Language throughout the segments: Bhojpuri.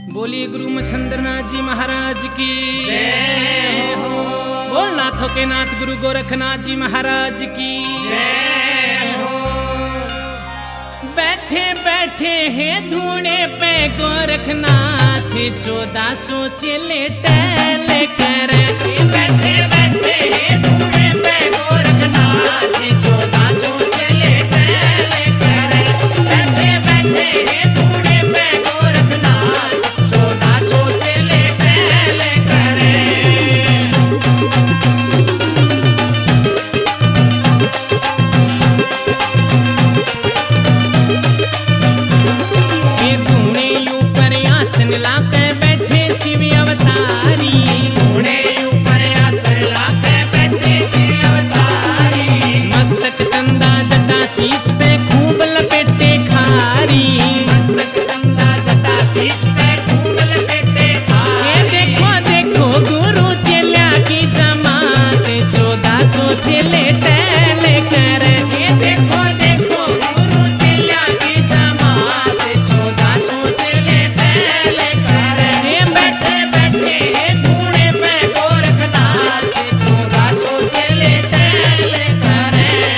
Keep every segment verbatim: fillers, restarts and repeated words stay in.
बोलिए गुरु मच्छंद्रनाथ जी महाराज की जय हो। बोल नाथों के नाथ गुरु गोरखनाथ जी महाराज की जय हो। बैठे बैठे हैं धूने पे गोरखनाथ चौदह सौ चले टहल कर बैठे बैठे हैं धूने पे गोरखनाथ चौदह सौ चले टहल कर। बैठे बैठे हैं धूने पे गोरखनाथ चौदह सौ चले टहल कर। ये धूने ऊपर आसन लाके बैठे शिव अवतारी धूने ऊपर आसन लाके बैठे शिव अवतारी। मस्तक चंदा जटा शीश पे खूब लपेटे खारी मस्तक चंदा जटा शीश पे खूब लपेटे ये खारी। देखो देखो गुरु चेला की जमात चौदह सौ चले टहल कर ये देखो देखो गुरु चेला की जमात चौदह सौ चले टहल कर। ये बैठे बैठे हैं धूने पे गोरखनाथ चौदह सौ चले टहल कर।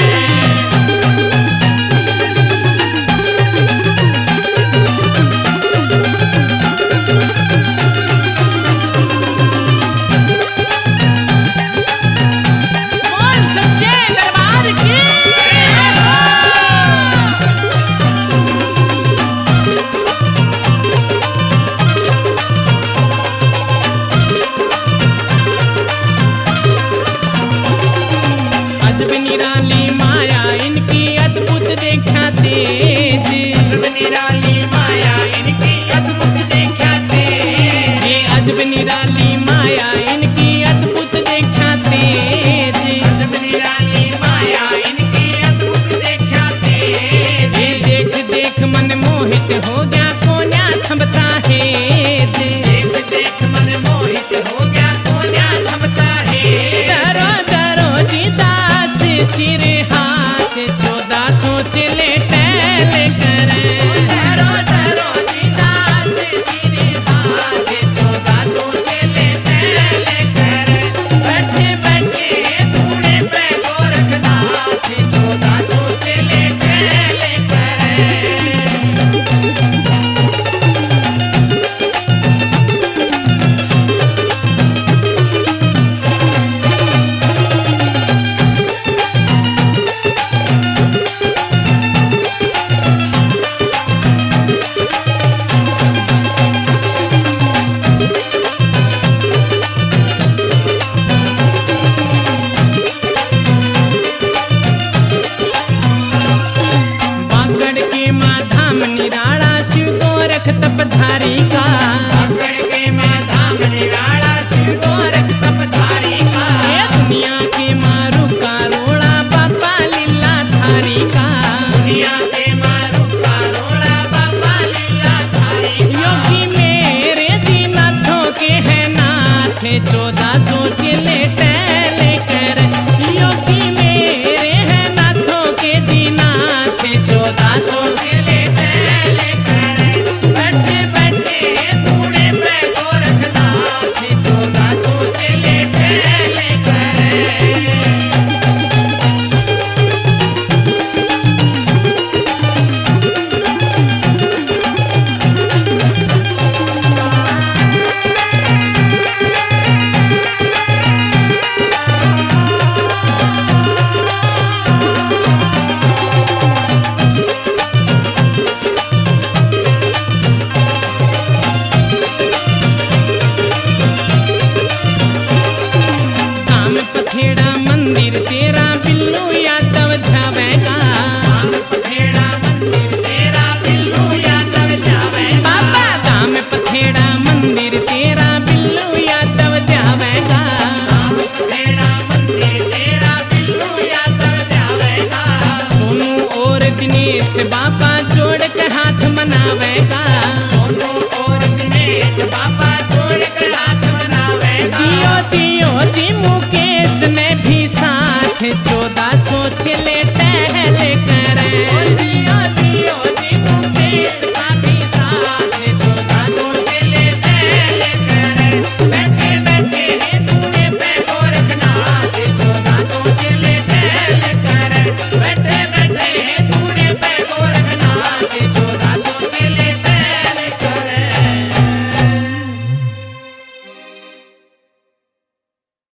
बोल सच्चे दरबार की अजब निराली माया इनकी अद्भुत देखा तेज अजब निराली माया इनकी अद्भुत देखा तेज। ये अजब निराली माया इनकी अद्भुत देखा तेज अजब निराली माया इनकी अद्भुत देखा तेज। ये देख देख मन मोहित हो गया कोन्या थमता है देख देख मन मोहित हो गया कोन्या थमता है। दरो दरो जी दास सिर हाथ चौदह सौ चले टहल कर धरो धरो दीदास श्री हाथ चौदह सौ चले टहल कर। बैठे बैठे धूने पे गोरखनाथ चौदह सौ चले टहल कर। बागड़ के माधाम निराला शिव गोरख तपधारी का